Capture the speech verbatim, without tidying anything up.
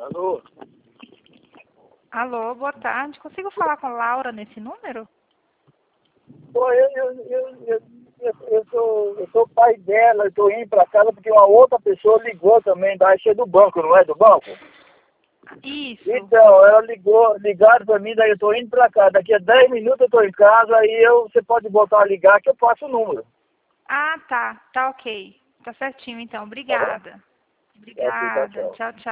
Alô? Alô, boa tarde. Consigo falar com Laura nesse número? Pô, eu, eu, eu, eu, eu, eu, sou, eu sou pai dela, eu tô indo pra casa porque uma outra pessoa ligou também, da é do banco, não é do banco? Isso. Então, ela ligou, ligaram pra mim, daí eu tô indo pra cá. Daqui a dez minutos eu tô em casa, aí eu, você pode voltar a ligar que eu passo o número. Ah, tá. Tá ok. Tá certinho, então. Tá bom? Obrigada. É, tchau, Obrigada. tchau. Tchau, tchau.